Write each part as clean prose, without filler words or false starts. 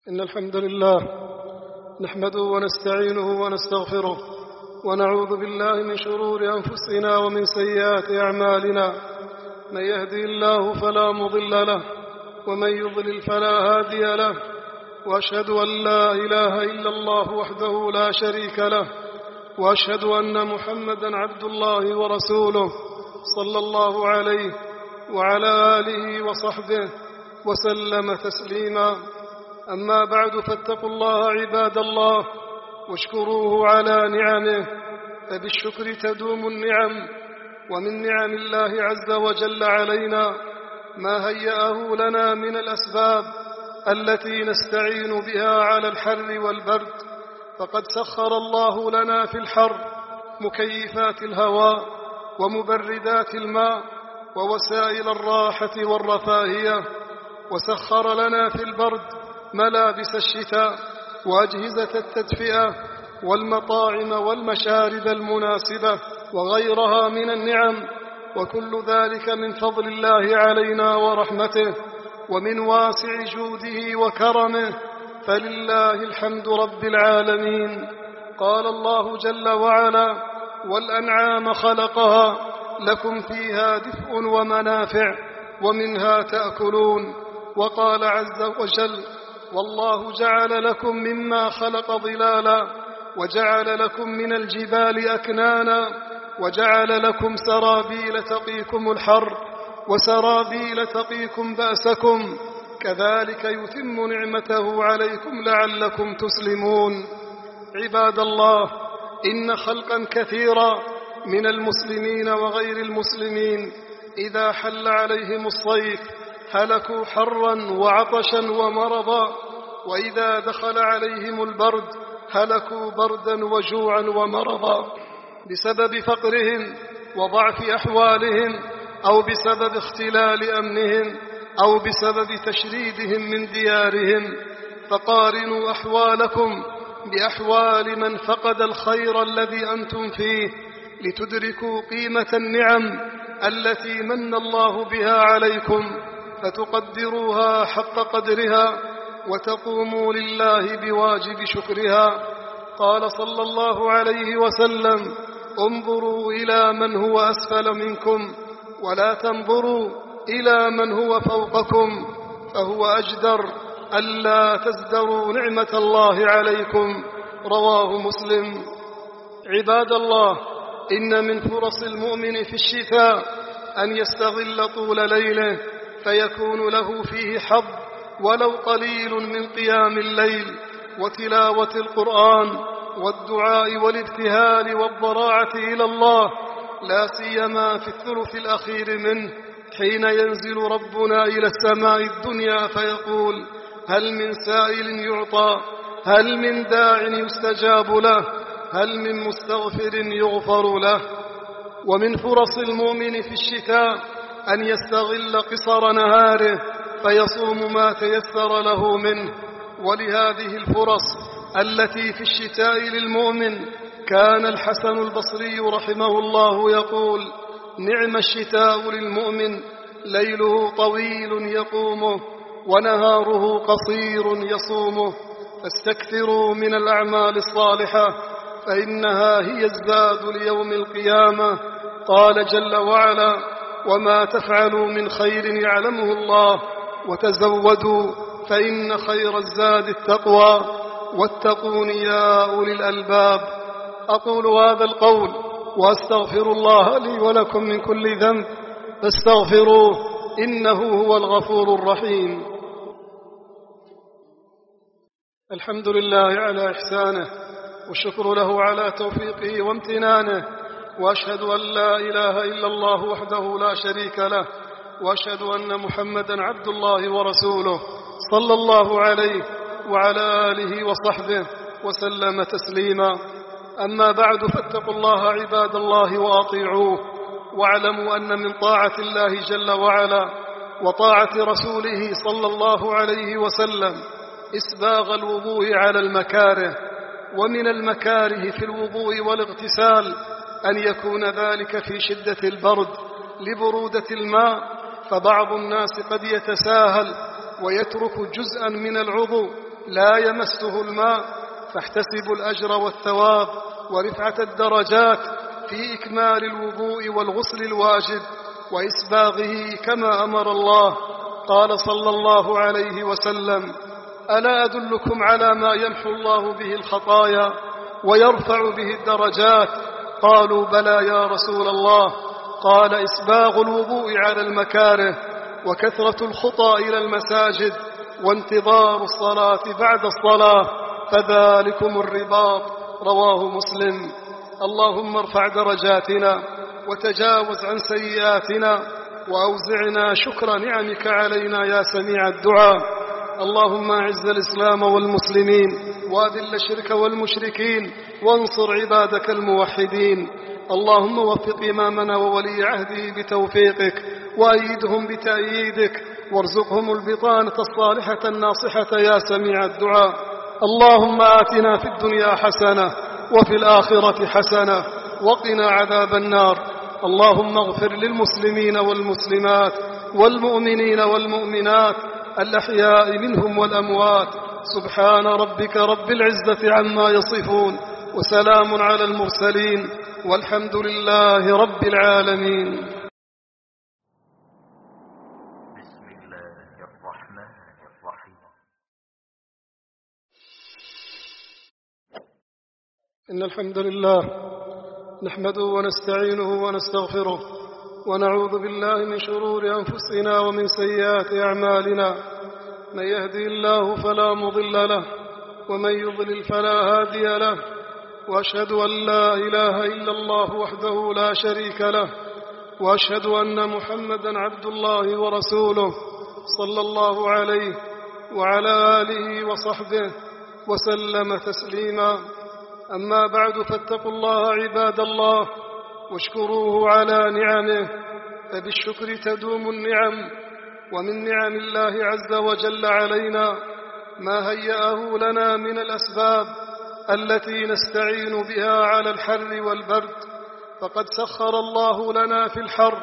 إن الحمد لله نحمده ونستعينه ونستغفره ونعوذ بالله من شرور أنفسنا ومن سيئات أعمالنا. من يهدي الله فلا مضل له ومن يضلل فلا هادي له، وأشهد أن لا إله إلا الله وحده لا شريك له، وأشهد أن محمدا عبد الله ورسوله صلى الله عليه وعلى آله وصحبه وسلم تسليما. أما بعد، فاتقوا الله عباد الله واشكروه على نعمه، فبالشكر تدوم النعم. ومن نعم الله عز وجل علينا ما هيأه لنا من الأسباب التي نستعين بها على الحر والبرد، فقد سخر الله لنا في الحر مكيفات الهواء ومبردات الماء ووسائل الراحة والرفاهية، وسخر لنا في البرد ملابس الشتاء وأجهزة التدفئة والمطاعم والمشارب المناسبة وغيرها من النعم، وكل ذلك من فضل الله علينا ورحمته ومن واسع جوده وكرمه، فلله الحمد رب العالمين. قال الله جل وعلا: والأنعام خلقها لكم فيها دفء ومنافع ومنها تأكلون. وقال عز وجل: والله جعل لكم مما خلق ظلالا وجعل لكم من الجبال أكنانا وجعل لكم سرابيل تقيكم الحر وسرابيل تقيكم بأسكم، كذلك يتم نعمته عليكم لعلكم تسلمون. عباد الله، إن خلقا كثيرا من المسلمين وغير المسلمين إذا حل عليهم الصيف هلكوا حرا وعطشا ومرضا، وإذا دخل عليهم البرد هلكوا بردا وجوعا ومرضا، بسبب فقرهم وضعف أحوالهم، أو بسبب اختلال أمنهم، أو بسبب تشريدهم من ديارهم. فقارنوا أحوالكم بأحوال من فقد الخير الذي أنتم فيه، لتدركوا قيمة النعم التي من الله بها عليكم، فتقدروها حق قدرها وتقوموا لله بواجب شكرها. قال صلى الله عليه وسلم: انظروا إلى من هو أسفل منكم ولا تنظروا إلى من هو فوقكم، فهو أجدر ألا تزدروا نعمة الله عليكم. رواه مسلم. عباد الله، إن من فرص المؤمن في الشتاء أن يستغل طول ليله، فيكون له فيه حظ ولو قليل من قيام الليل وتلاوة القرآن والدعاء والابتهال والضراعة إلى الله، لا سيما في الثلث الأخير منه، حين ينزل ربنا إلى السماء الدنيا فيقول: هل من سائل يعطى؟ هل من داع يستجاب له؟ هل من مستغفر يغفر له؟ ومن فرص المؤمن في الشتاء أن يستغل قصر نهاره فيصوم ما تيسر له منه. ولهذه الفرص التي في الشتاء للمؤمن كان الحسن البصري رحمه الله يقول: نعم الشتاء للمؤمن، ليله طويل يقومه ونهاره قصير يصومه، فاستكثروا من الأعمال الصالحة فإنها هي الزاد ليوم القيامة. قال جل وعلا: وما تفعلوا من خير يعلمه الله وتزودوا فإن خير الزاد التقوى واتقون يا أولي الألباب. أقول هذا القول وأستغفر الله لي ولكم من كل ذنب، فاستغفروه إنه هو الغفور الرحيم. الحمد لله على إحسانه، والشكر له على توفيقه وامتنانه، وأشهد أن لا إله إلا الله وحده لا شريك له، وأشهد أن محمدا عبد الله ورسوله صلى الله عليه وعلى آله وصحبه وسلم تسليما. أما بعد، فاتقوا الله عباد الله وأطيعوه، واعلموا أن من طاعة الله جل وعلا وطاعة رسوله صلى الله عليه وسلم إسباغ الوضوء على المكاره. ومن المكاره في الوضوء والاغتسال أن يكون ذلك في شدة البرد لبرودة الماء، فبعض الناس قد يتساهل ويترك جزءا من العضو لا يمسه الماء، فاحتسبوا الأجر والثواب ورفعة الدرجات في إكمال الوضوء والغسل الواجب وإسباغه كما أمر الله. قال صلى الله عليه وسلم: ألا أدلكم على ما يمحو الله به الخطايا ويرفع به الدرجات؟ قالوا: بلى يا رسول الله. قال: إسباغ الوضوء على المكاره، وكثرة الخطى إلى المساجد، وانتظار الصلاة بعد الصلاة، فذلكم الرباط. رواه مسلم. اللهم ارفع درجاتنا وتجاوز عن سيئاتنا، وأوزعنا شكر نعمك علينا يا سميع الدعاء. اللهم أعز الإسلام والمسلمين، وأذل الشرك والمشركين، وانصر عبادك الموحدين. اللهم وفق إمامنا وولي عهده بتوفيقك، وأيدهم بتأييدك، وارزقهم البطانة الصالحة الناصحة يا سميع الدعاء. اللهم آتنا في الدنيا حسنة وفي الآخرة حسنة وقنا عذاب النار. اللهم اغفر للمسلمين والمسلمات والمؤمنين والمؤمنات الأحياء منهم والأموات. سبحان ربك رب العزة عما يصفون، وسلام على المرسلين، والحمد لله رب العالمين. بسم الله الرحمن الرحيم. إن الحمد لله نحمده ونستعينه ونستغفره، ونعوذ بالله من شرور أنفسنا ومن سيئات أعمالنا. من يهدي الله فلا مضل له، ومن يضلل فلا هادي له، وأشهد أن لا إله إلا الله وحده لا شريك له، وأشهد أن محمدا عبد الله ورسوله صلى الله عليه وعلى آله وصحبه وسلم تسليما. أما بعد، فاتقوا الله عباد الله، واشكروه على نعمه، فبالشكر تدوم النعم. ومن نعم الله عز وجل علينا ما هيأه لنا من الأسباب التي نستعين بها على الحر والبرد. فقد سخر الله لنا في الحر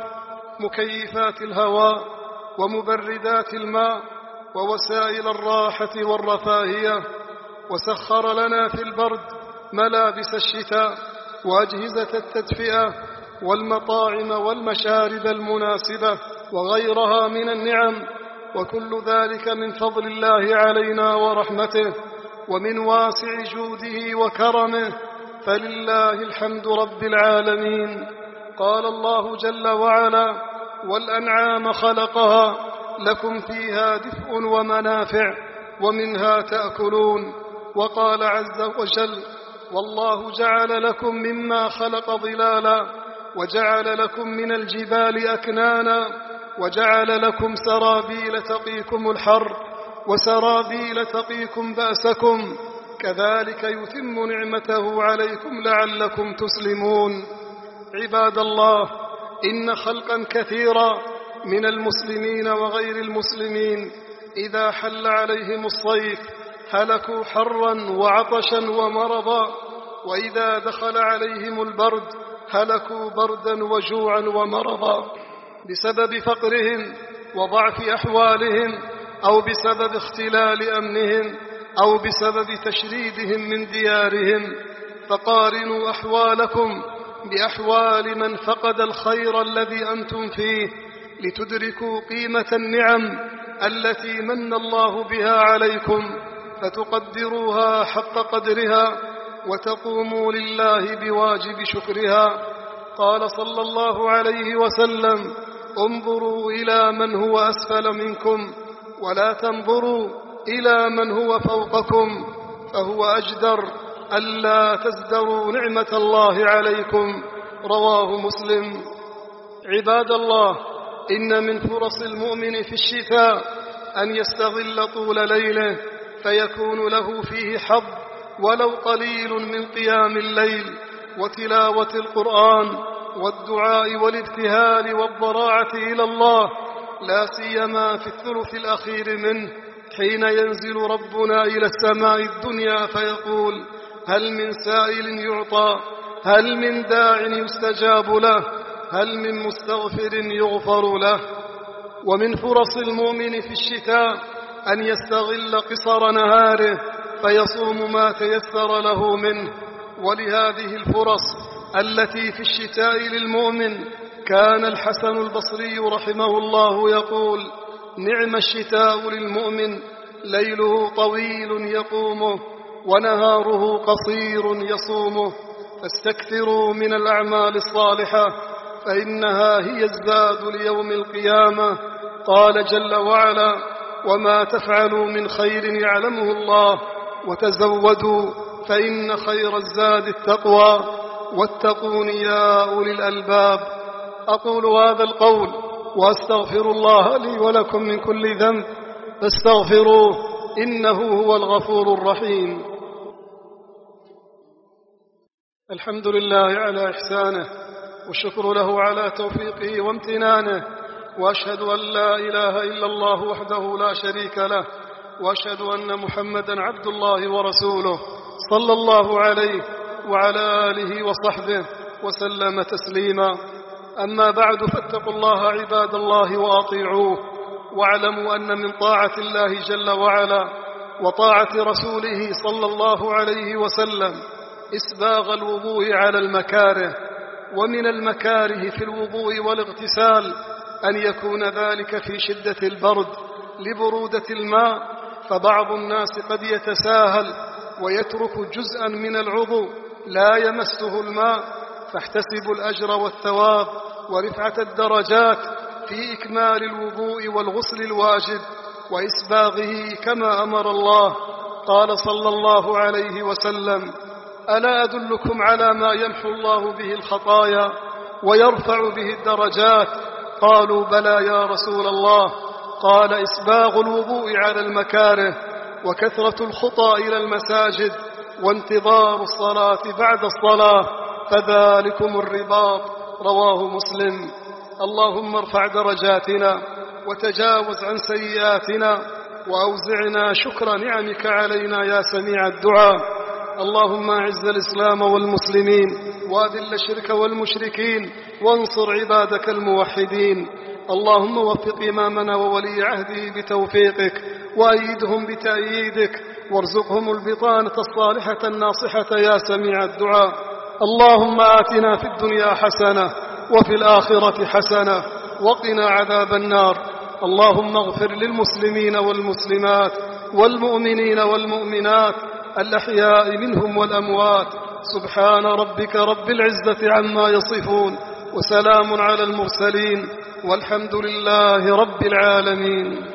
مكيفات الهواء ومبردات الماء ووسائل الراحة والرفاهية، وسخر لنا في البرد ملابس الشتاء وأجهزة التدفئة والمطاعم والمشارب المناسبة وغيرها من النعم، وكل ذلك من فضل الله علينا ورحمته ومن واسع جوده وكرمه، فلله الحمد رب العالمين. قال الله جل وعلا: والأنعام خلقها لكم فيها دفء ومنافع ومنها تأكلون. وقال عز وجل: والله جعل لكم مما خلق ظلالا، وجعل لكم من الجبال أكنانا، وجعل لكم سرابيل تقيكم الحر وسرابيل تقيكم بأسكم، كذلك يتم نعمته عليكم لعلكم تسلمون. عباد الله، إن خلقا كثيرا من المسلمين وغير المسلمين إذا حل عليهم الصيف هلكوا حرا وعطشا ومرضا، وإذا دخل عليهم البرد هلكوا بردا وجوعا ومرضا، بسبب فقرهم وضعف أحوالهم، أو بسبب اختلال أمنهم، أو بسبب تشريدهم من ديارهم. فقارنوا أحوالكم بأحوال من فقد الخير الذي أنتم فيه، لتدركوا قيمة النعم التي من الله بها عليكم، فتقدروها حق قدرها، وتقوموا لله بواجب شكرها. قال صلى الله عليه وسلم: انظروا إلى من هو أسفل منكم، ولا تنظروا إلى من هو فوقكم، فهو أجدر ألا تزدروا نعمة الله عليكم. رواه مسلم. عباد الله، إن من فرص المؤمن في الشتاء أن يستغل طول ليله، فيكون له فيه حظ ولو قليل من قيام الليل وتلاوة القرآن والدعاء والابتهال والضراعة إلى الله، لا سيما في الثلث الأخير منه، حين ينزل ربنا إلى السماء الدنيا فيقول: هل من سائل يعطى؟ هل من داع يستجاب له؟ هل من مستغفر يغفر له؟ ومن فرص المؤمن في الشتاء أن يستغل قصر نهاره فيصوم ما تيسر له منه. ولهذه الفرص التي في الشتاء للمؤمن كان الحسن البصري رحمه الله يقول: نعم الشتاء للمؤمن، ليله طويل يقومه ونهاره قصير يصومه، فاستكثروا من الأعمال الصالحة فإنها هي الزاد ليوم القيامة. قال جل وعلا: وما تفعلوا من خير يعلمه الله وتزودوا فإن خير الزاد التقوى واتقون يا أولي الألباب. أقول هذا القول وأستغفر الله لي ولكم من كل ذنب فاستغفروه إنه هو الغفور الرحيم. الحمد لله على إحسانه والشكر له على توفيقه وامتنانه، وأشهد أن لا إله إلا الله وحده لا شريك له، وأشهد أن محمدا عبد الله ورسوله صلى الله عليه وعلى آله وصحبه وسلم تسليما. أما بعد، فاتقوا الله عباد الله وأطيعوه، واعلموا أن من طاعة الله جل وعلا وطاعة رسوله صلى الله عليه وسلم إسباغ الوضوء على المكاره. ومن المكاره في الوضوء والاغتسال أن يكون ذلك في شدة البرد لبرودة الماء، فبعض الناس قد يتساهل ويترك جزءا من العضو لا يمسه الماء، فاحتسبوا الأجر والثواب ورفعة الدرجات في إكمال الوضوء والغسل الواجب وإسباغه كما أمر الله. قال صلى الله عليه وسلم: ألا أدلكم على ما يمحو الله به الخطايا ويرفع به الدرجات؟ قالوا: بلى يا رسول الله. قال: إسباغ الوضوء على المكاره، وكثرة الخطى إلى المساجد، وانتظار الصلاة بعد الصلاة، فذلكم الرباط. رواه مسلم. اللهم ارفع درجاتنا وتجاوز عن سيئاتنا، وأوزعنا شكر نعمك علينا يا سميع الدعاء. اللهم أعز الإسلام والمسلمين، وأذل الشرك والمشركين، وانصر عبادك الموحدين. اللهم وفق إمامنا وولي عهده بتوفيقك، وأيدهم بتأييدك، وارزقهم البطانة الصالحة الناصحة يا سميع الدعاء. اللهم آتنا في الدنيا حسنة وفي الآخرة حسنة وقنا عذاب النار. اللهم اغفر للمسلمين والمسلمات والمؤمنين والمؤمنات الأحياء منهم والأموات. سبحان ربك رب العزة عما يصفون، وسلام على المرسلين، والحمد لله رب العالمين.